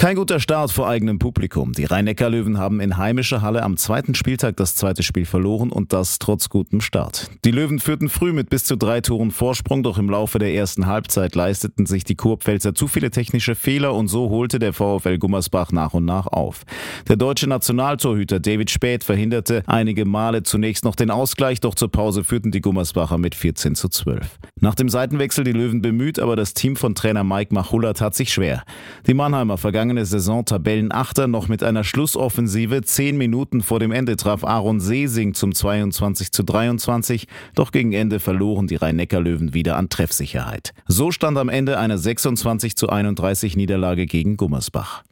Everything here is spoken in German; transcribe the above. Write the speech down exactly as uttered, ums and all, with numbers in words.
Kein guter Start vor eigenem Publikum. Die Rhein-Neckar-Löwen haben in heimischer Halle am zweiten Spieltag das zweite Spiel verloren und das trotz gutem Start. Die Löwen führten früh mit bis zu drei Toren Vorsprung, doch im Laufe der ersten Halbzeit leisteten sich die Kurpfälzer zu viele technische Fehler und so holte der VfL Gummersbach nach und nach auf. Der deutsche Nationaltorhüter David Späth verhinderte einige Male zunächst noch den Ausgleich, doch zur Pause führten die Gummersbacher mit vierzehn zu zwölf. Nach dem Seitenwechsel die Löwen bemüht, aber das Team von Trainer Mike Machulla hat sich schwer. Die Mannheimer vergangene Saison Tabellenachter, noch mit einer Schlussoffensive. Zehn Minuten vor dem Ende traf Aaron Sesing zum zweiundzwanzig zu dreiundzwanzig, doch gegen Ende verloren die Rhein-Neckar-Löwen wieder an Treffsicherheit. So stand am Ende eine sechsundzwanzig zu einunddreißig Niederlage gegen Gummersbach.